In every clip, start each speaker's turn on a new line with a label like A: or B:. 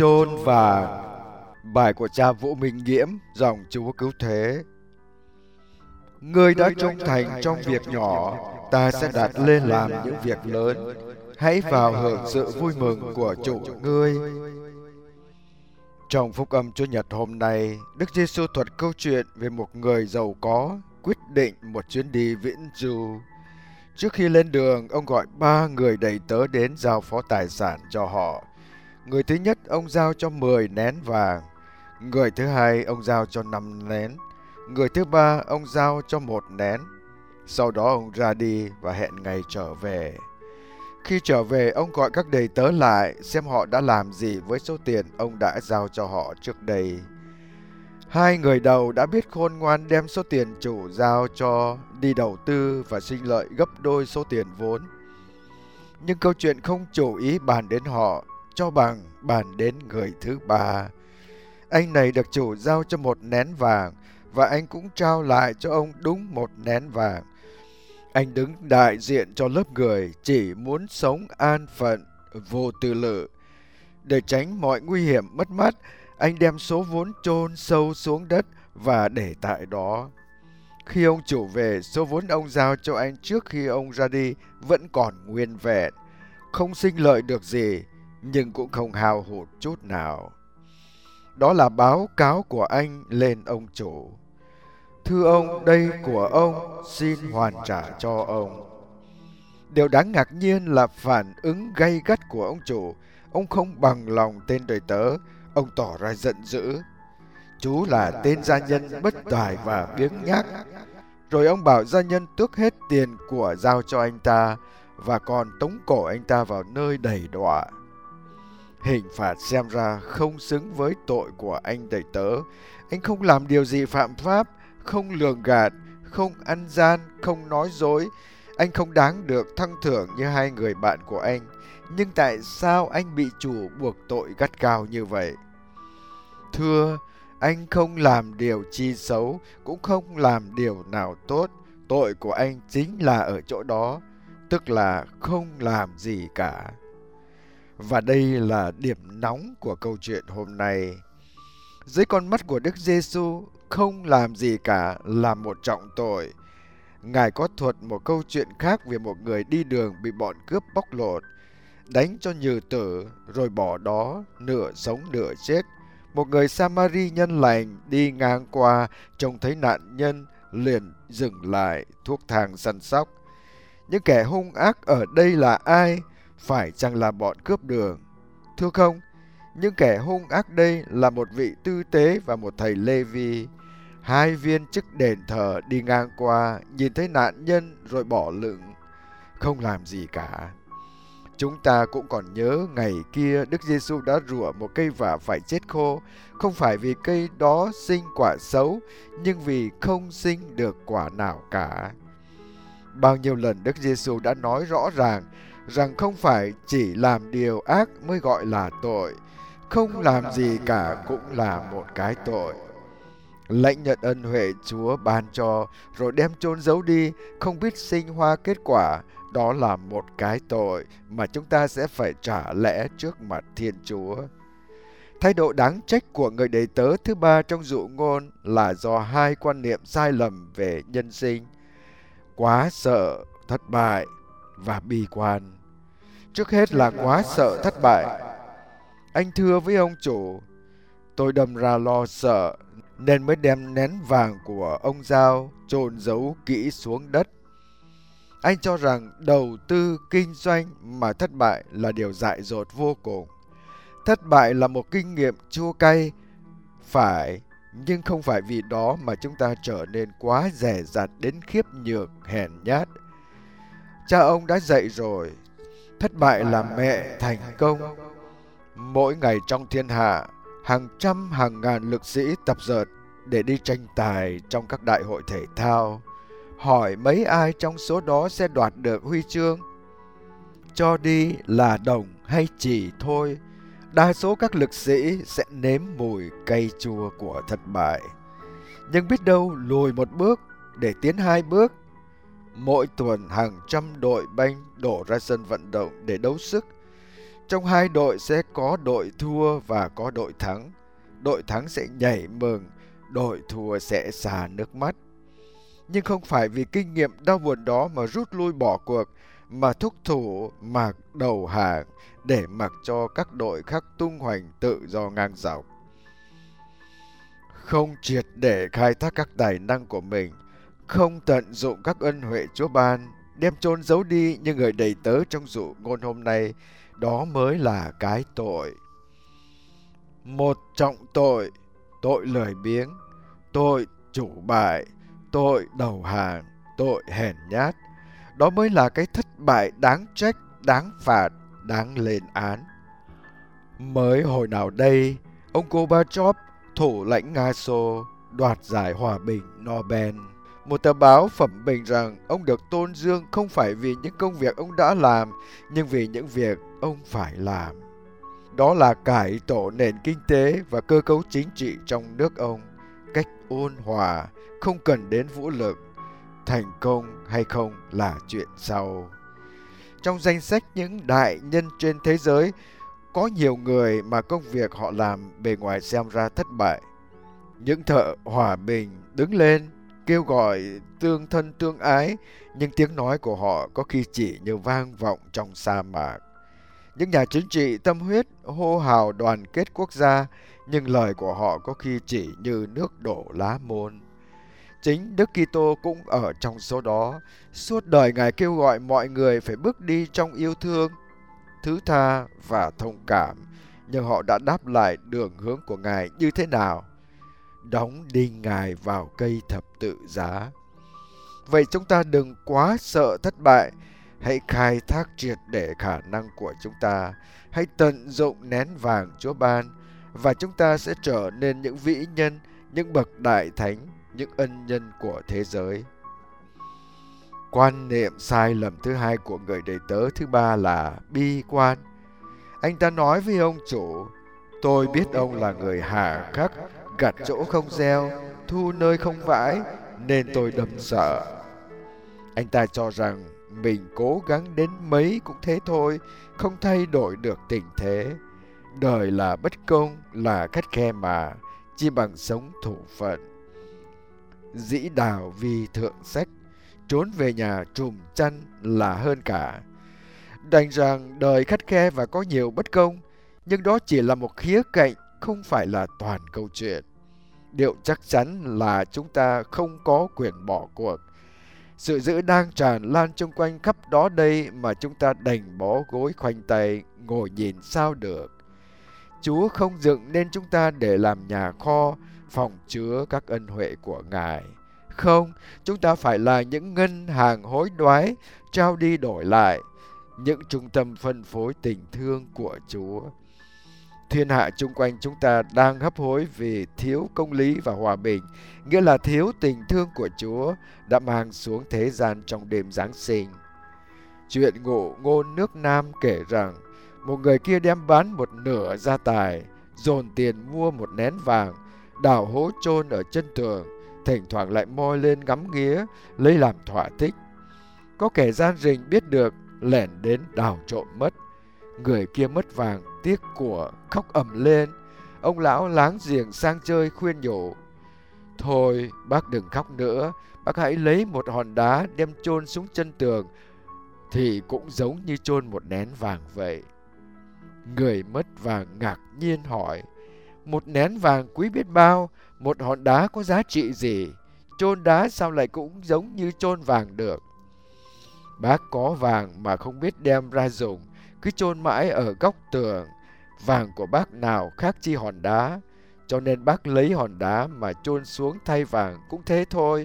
A: chôn vàng. Bài của cha Vũ Minh Nghiễm, dòng Chúa Cứu Thế. Ngươi đã trung thành trong việc nhỏ, ta sẽ đặt lên làm những việc lớn. Hãy vào hưởng sự vui mừng của chủ ngươi. Trong phúc âm Chúa Nhật hôm nay, Đức Giêsu thuật câu chuyện về một người giàu có quyết định một chuyến đi viễn du. Trước khi lên đường, ông gọi 3 người đầy tớ đến giao phó tài sản cho họ. Người thứ nhất, ông giao cho 10 nén vàng. Người thứ hai, ông giao cho 5 nén. Người thứ ba, ông giao cho 1 nén. Sau đó ông ra đi và hẹn ngày trở về. Khi trở về, ông gọi các đầy tớ lại xem họ đã làm gì với số tiền ông đã giao cho họ trước đây. 2 người đầu đã biết khôn ngoan đem số tiền chủ giao cho đi đầu tư và sinh lợi gấp đôi số tiền vốn. Nhưng câu chuyện không chủ ý bàn đến họ, cho bằng bàn đến người thứ ba. Anh này được chủ giao cho 1 nén vàng và anh cũng trao lại cho ông đúng 1 nén vàng. Anh đứng đại diện cho lớp người chỉ muốn sống an phận, vô tư lự. Để tránh mọi nguy hiểm mất mát, anh đem số vốn chôn sâu xuống đất và để tại đó. Khi ông chủ về, số vốn ông giao cho anh trước khi ông ra đi vẫn còn nguyên vẹn. Không sinh lợi được gì, nhưng cũng không hao hụt chút nào. Đó là báo cáo của anh lên ông chủ. Thưa ông, đây của ông, xin hoàn trả cho ông. Điều đáng ngạc nhiên là phản ứng gay gắt của ông chủ. Ông không bằng lòng tên đầy tớ, ông tỏ ra giận dữ. Chú là tên gia nhân bất tài và biếng nhác. Rồi ông bảo gia nhân tước hết tiền của giao cho anh ta và còn tống cổ anh ta vào nơi đầy đọa. Hình phạt xem ra không xứng với tội của anh đầy tớ. Anh không làm điều gì phạm pháp, không lường gạt, không ăn gian, không nói dối. Anh không đáng được thăng thưởng như 2 người bạn của anh. Nhưng tại sao anh bị chủ buộc tội gắt gao như vậy? Thưa, anh không làm điều chi xấu, cũng không làm điều nào tốt. Tội của anh chính là ở chỗ đó, tức là không làm gì cả. Và đây là điểm nóng của câu chuyện hôm nay. Dưới con mắt của Đức Giêsu, không làm gì cả là một trọng tội. Ngài có thuật một câu chuyện khác về một người đi đường bị bọn cướp bóc lột, đánh cho nhừ tử rồi bỏ đó, nửa sống nửa chết. Một người Samari nhân lành đi ngang qua, trông thấy nạn nhân liền dừng lại thuốc thang săn sóc. Những kẻ hung ác ở đây là ai? Phải chăng là bọn cướp đường? Thưa không, những kẻ hung ác đây là một vị tư tế và một thầy Lê Vi. 2 viên chức đền thờ đi ngang qua, nhìn thấy nạn nhân rồi bỏ lửng, không làm gì cả. Chúng ta cũng còn nhớ ngày kia Đức Giêsu đã rủa một cây vả phải chết khô, không phải vì cây đó sinh quả xấu, nhưng vì không sinh được quả nào cả. Bao nhiêu lần Đức Giêsu đã nói rõ ràng rằng không phải chỉ làm điều ác mới gọi là tội, không làm gì cả cũng là một cái tội. Lãnh nhận ân huệ Chúa ban cho rồi đem chôn giấu đi, không biết sinh hoa kết quả, đó là một cái tội mà chúng ta sẽ phải trả lẽ trước mặt Thiên Chúa. Thái độ đáng trách của người đầy tớ thứ ba trong dụ ngôn là do 2 quan niệm sai lầm về nhân sinh: quá sợ thất bại và bi quan. Trước hết là quá sợ thất bại. Anh thưa với ông chủ, tôi đâm ra lo sợ nên mới đem nén vàng của ông giao chôn giấu kỹ xuống đất. Anh cho rằng đầu tư kinh doanh mà thất bại là điều dại dột vô cùng. Thất bại là một kinh nghiệm chua cay, phải, nhưng không phải vì đó mà chúng ta trở nên quá dè dặt đến khiếp nhược, hèn nhát. Cha ông đã dạy rồi, thất bại là mẹ thành công. Mỗi ngày trong thiên hạ, hàng trăm hàng ngàn lực sĩ tập dượt để đi tranh tài trong các đại hội thể thao. Hỏi mấy ai trong số đó sẽ đoạt được huy chương? Cho đi là đồng hay chỉ thôi, đa số các lực sĩ sẽ nếm mùi cay chua của thất bại. Nhưng biết đâu lùi một bước để tiến 2 bước. Mỗi tuần hàng trăm đội banh đổ ra sân vận động để đấu sức. trong hai đội sẽ có đội thua và có đội thắng. Đội thắng sẽ nhảy mừng, đội thua sẽ xả nước mắt. Nhưng không phải vì kinh nghiệm đau buồn đó mà rút lui bỏ cuộc, mà thúc thủ mặc đầu hàng để mặc cho các đội khác tung hoành tự do ngang dọc. Không triệt để khai thác các tài năng của mình, không tận dụng các ân huệ Chúa ban, đem chôn giấu đi như người đầy tớ trong dụ ngôn hôm nay, đó mới là cái tội. Một trọng tội, tội lười biếng, tội chủ bại, tội đầu hàng, tội hèn nhát. Đó mới là cái thất bại đáng trách, đáng phạt, đáng lên án. Mới hồi nào đây, ông Gorbachev, thủ lãnh Nga Xô, đoạt giải hòa bình Nobel. Một tờ báo phẩm bình rằng ông được tôn dương không phải vì những công việc ông đã làm, nhưng vì những việc ông phải làm. Đó là cải tổ nền kinh tế và cơ cấu chính trị trong nước ông, cách ôn hòa, không cần đến vũ lực. Thành công hay không là chuyện sau. Trong danh sách những đại nhân trên thế giới, có nhiều người mà công việc họ làm bề ngoài xem ra thất bại. Những thợ hòa bình đứng lên, kêu gọi tương thân tương ái, nhưng tiếng nói của họ có khi chỉ như vang vọng trong sa mạc. Những nhà chính trị tâm huyết hô hào đoàn kết quốc gia, nhưng lời của họ có khi chỉ như nước đổ lá môn. Chính Đức Kitô cũng ở trong số đó. Suốt đời Ngài kêu gọi mọi người phải bước đi trong yêu thương, thứ tha và thông cảm. Nhưng họ đã đáp lại đường hướng của Ngài như thế nào? Đóng đinh Ngài vào cây thập tự giá. Vậy chúng ta đừng quá sợ thất bại. Hãy khai thác triệt để khả năng của chúng ta. Hãy tận dụng nén vàng Chúa ban. Và chúng ta sẽ trở nên những vĩ nhân, những bậc đại thánh, những ân nhân của thế giới. Quan niệm sai lầm thứ hai của người đầy tớ thứ ba là bi quan. Anh ta nói với ông chủ: tôi biết ông là người hà khắc, gặt chỗ không gieo, thu nơi không vãi, nên tôi đâm sợ. Anh ta cho rằng mình cố gắng đến mấy cũng thế thôi, không thay đổi được tình thế. Đời là bất công, là khắt khe mà, chi bằng sống thủ phận. Dĩ đào vì thượng sách, trốn về nhà trùm chăn là hơn cả. Đành rằng đời khắt khe và có nhiều bất công, nhưng đó chỉ là một khía cạnh, không phải là toàn câu chuyện. Điều chắc chắn là chúng ta không có quyền bỏ cuộc. Sự dữ đang tràn lan chung quanh khắp đó đây mà chúng ta đành bó gối khoanh tay ngồi nhìn sao được. Chúa không dựng nên chúng ta để làm nhà kho, phòng chứa các ân huệ của Ngài. Không, chúng ta phải là những ngân hàng hối đoái, trao đi đổi lại, những trung tâm phân phối tình thương của Chúa. Thiên hạ chung quanh chúng ta đang hấp hối vì thiếu công lý và hòa bình, nghĩa là thiếu tình thương của Chúa đã mang xuống thế gian trong đêm Giáng sinh. Chuyện Ngụ Ngôn nước Nam kể rằng một người kia đem bán một nửa gia tài, dồn tiền mua một nén vàng, đào hố chôn ở chân tường, thỉnh thoảng lại moi lên ngắm nghía, lấy làm thỏa thích. Có kẻ gian rình biết được, lẻn đến đào trộm mất. Người kia mất vàng, tiếc của, khóc ầm lên. Ông lão láng giềng sang chơi khuyên nhủ: thôi bác đừng khóc nữa, bác hãy lấy một hòn đá đem chôn xuống chân tường, thì cũng giống như chôn một nén vàng vậy. Người mất vàng ngạc nhiên hỏi: một nén vàng quý biết bao, một hòn đá có giá trị gì? Chôn đá sao lại cũng giống như chôn vàng được? Bác có vàng mà không biết đem ra dùng, cứ chôn mãi ở góc tường. Vàng của bác nào khác chi hòn đá, cho nên bác lấy hòn đá mà chôn xuống thay vàng cũng thế thôi.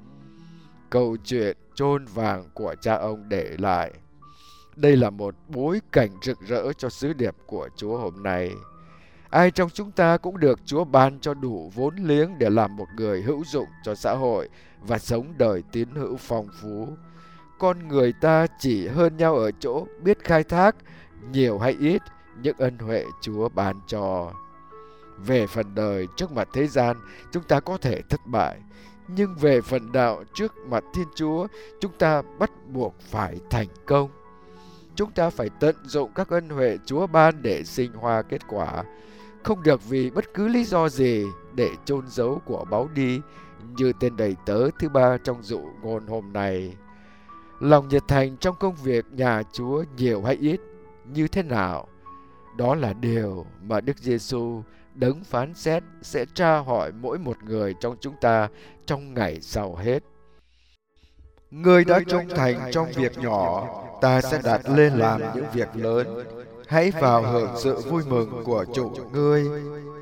A: Câu chuyện chôn vàng của cha ông để lại. Đây là một bối cảnh rực rỡ cho sứ điệp của Chúa hôm nay. Ai trong chúng ta cũng được Chúa ban cho đủ vốn liếng để làm một người hữu dụng cho xã hội và sống đời tín hữu phong phú. Con người ta chỉ hơn nhau ở chỗ biết khai thác, nhiều hay ít, những ân huệ Chúa ban cho. Về phần đời trước mặt thế gian, chúng ta có thể thất bại. Nhưng về phần đạo trước mặt Thiên Chúa, chúng ta bắt buộc phải thành công. chúng ta phải tận dụng các ân huệ Chúa ban để sinh hoa kết quả, không được vì bất cứ lý do gì để chôn giấu của báu đi, như tên đầy tớ thứ ba trong dụ ngôn hôm nay. Lòng nhiệt thành trong công việc nhà Chúa nhiều hay ít, như thế nào? Đó là điều mà Đức Giêsu đấng phán xét sẽ tra hỏi mỗi một người trong chúng ta trong ngày sau hết. Ngươi đã trung thành trong việc nhỏ, ta sẽ đặt lên làm những việc lớn. Hãy vào hưởng sự vui mừng của chủ ngươi.